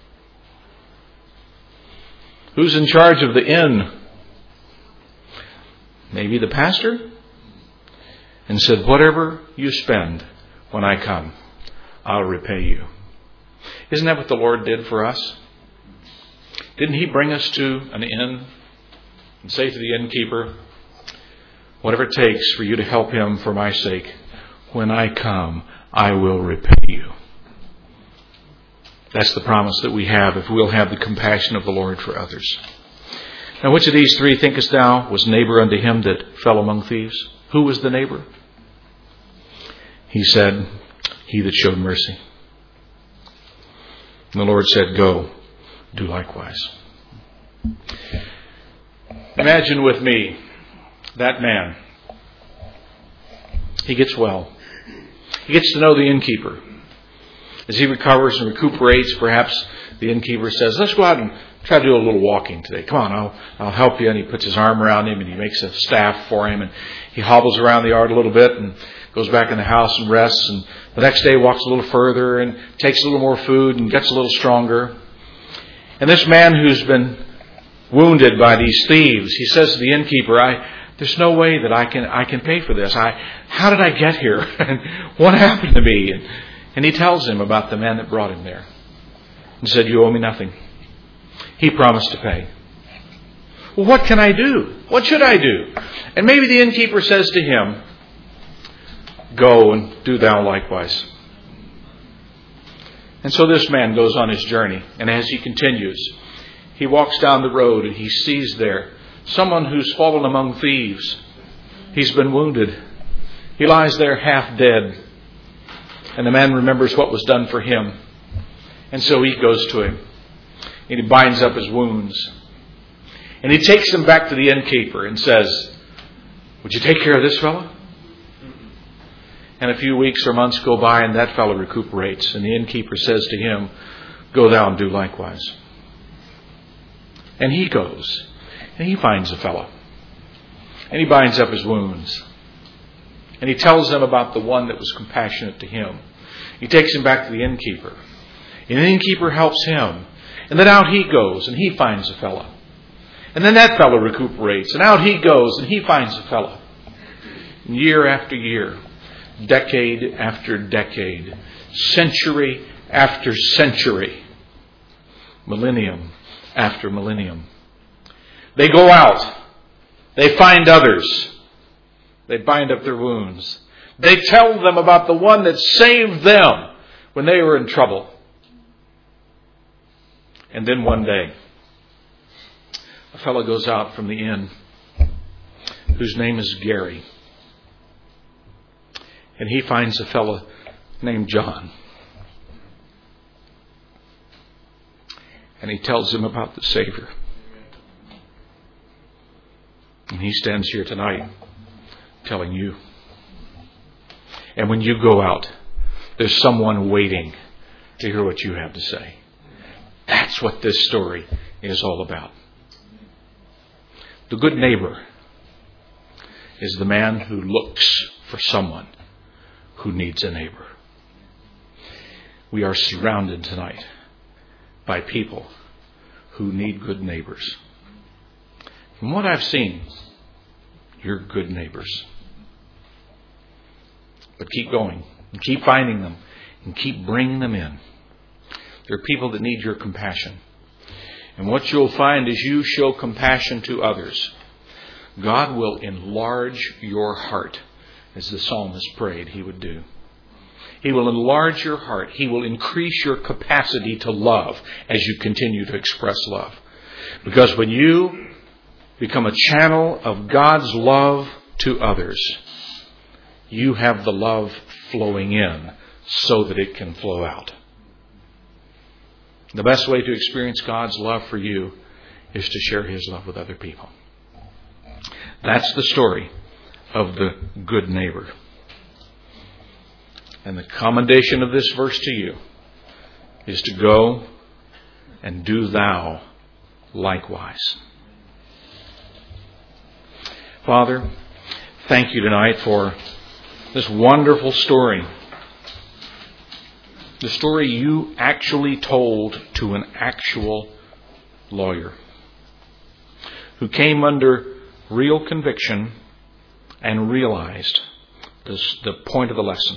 Who's in charge of the inn? Maybe the pastor? And said, whatever you spend when I come, I'll repay you. Isn't that what the Lord did for us? Didn't He bring us to an inn and say to the innkeeper, whatever it takes for you to help him for my sake, when I come, I will repay you. That's the promise that we have if we'll have the compassion of the Lord for others. Now, which of these three, thinkest thou, was neighbor unto him that fell among thieves? Who was the neighbor? He said, he that showed mercy. And the Lord said, go, do likewise. Imagine with me that man. He gets well. He gets to know the innkeeper. As he recovers and recuperates, perhaps the innkeeper says, let's go out and try to do a little walking today. Come on, I'll, I'll help you. And he puts his arm around him and he makes a staff for him. And he hobbles around the yard a little bit and goes back in the house and rests. And the next day walks a little further and takes a little more food and gets a little stronger. And this man who's been wounded by these thieves, he says to the innkeeper, I, there's no way that I can I can pay for this. I how did I get here? And what happened to me? And, and he tells him about the man that brought him there. And said, you owe me nothing. He promised to pay. Well, what can I do? What should I do? And maybe the innkeeper says to him, go and do thou likewise. And so this man goes on his journey. And as he continues, he walks down the road and he sees there someone who's fallen among thieves. He's been wounded. He lies there half dead. And the man remembers what was done for him. And so he goes to him. And he binds up his wounds. And he takes him back to the innkeeper and says, would you take care of this fellow? And a few weeks or months go by and that fellow recuperates. And the innkeeper says to him, go thou and do likewise. And he goes. And he finds a fellow. And he binds up his wounds. And he tells them about the one that was compassionate to him. He takes him back to the innkeeper. And the innkeeper helps him. And then out he goes and he finds a fellow. And then that fellow recuperates. And out he goes and he finds a fellow. And year after year, decade after decade, century after century, millennium after millennium, they go out. They find others. They bind up their wounds. They tell them about the one that saved them when they were in trouble. And then one day, a fellow goes out from the inn whose name is Gary. And he finds a fellow named John. And he tells him about the Savior. And he stands here tonight telling you. And when you go out, there's someone waiting to hear what you have to say. That's what this story is all about. The good neighbor is the man who looks for someone who needs a neighbor. We are surrounded tonight by people who need good neighbors. From what I've seen, you're good neighbors. But keep going and keep finding them and keep bringing them in. There are people that need your compassion. And what you'll find is you show compassion to others, God will enlarge your heart, as the psalmist prayed he would do. He will enlarge your heart. He will increase your capacity to love as you continue to express love. Because when you become a channel of God's love to others, you have the love flowing in so that it can flow out. The best way to experience God's love for you is to share His love with other people. That's the story of the good neighbor. And the commendation of this verse to you is to go and do thou likewise. Father, thank you tonight for this wonderful story. The story you actually told to an actual lawyer who came under real conviction and realized this, the point of the lesson.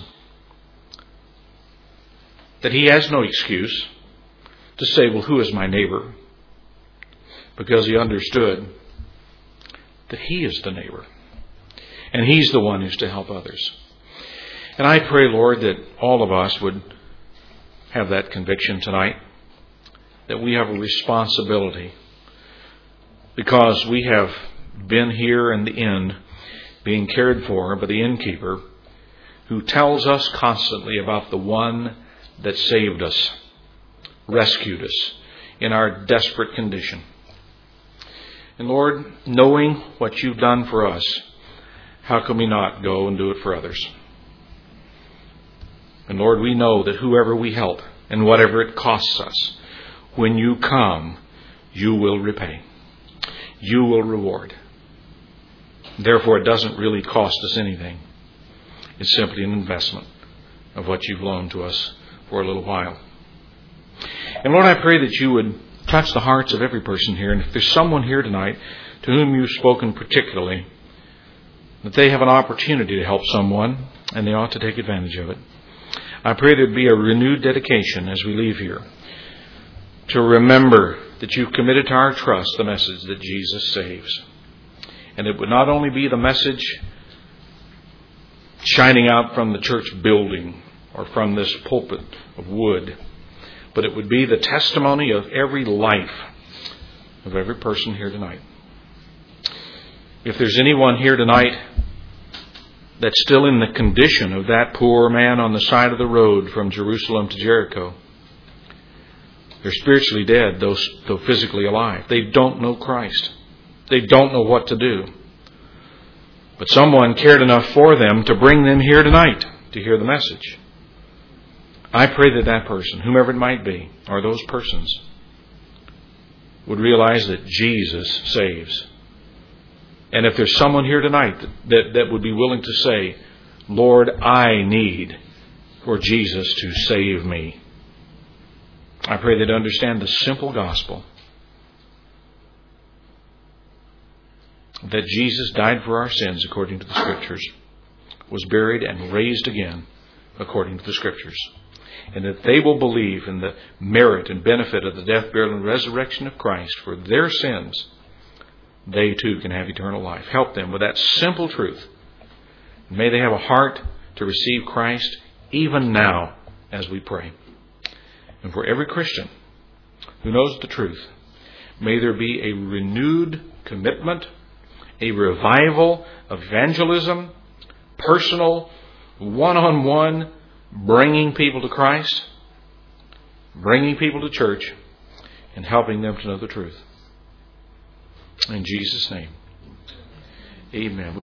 That he has no excuse to say, well, who is my neighbor? Because he understood that he is the neighbor. And he's the one who's to help others. And I pray, Lord, that all of us would have that conviction tonight that we have a responsibility, because we have been here in the inn being cared for by the innkeeper, who tells us constantly about the one that saved us, rescued us in our desperate condition. And Lord, knowing what you've done for us, how can we not go and do it for others? And Lord, we know that whoever we help and whatever it costs us, when you come, you will repay. You will reward. Therefore, it doesn't really cost us anything. It's simply an investment of what you've loaned to us for a little while. And Lord, I pray that you would touch the hearts of every person here. And if there's someone here tonight to whom you've spoken particularly, that they have an opportunity to help someone, and they ought to take advantage of it. I pray there'd be a renewed dedication as we leave here to remember that you've committed to our trust the message that Jesus saves. And it would not only be the message shining out from the church building or from this pulpit of wood, but it would be the testimony of every life of every person here tonight. If there's anyone here tonight that's still in the condition of that poor man on the side of the road from Jerusalem to Jericho, they're spiritually dead, though, though physically alive. They don't know Christ. They don't know what to do. But someone cared enough for them to bring them here tonight to hear the message. I pray that that person, whomever it might be, or those persons, would realize that Jesus saves. And if there's someone here tonight that, that, that would be willing to say, Lord, I need for Jesus to save me, I pray they'd understand the simple gospel that Jesus died for our sins according to the Scriptures, was buried and raised again according to the Scriptures, and that they will believe in the merit and benefit of the death, burial, and resurrection of Christ for their sins. They too can have eternal life. Help them with that simple truth. May they have a heart to receive Christ even now as we pray. And for every Christian who knows the truth, may there be a renewed commitment, a revival of evangelism, personal, one-on-one, bringing people to Christ, bringing people to church, and helping them to know the truth. In Jesus' name, amen.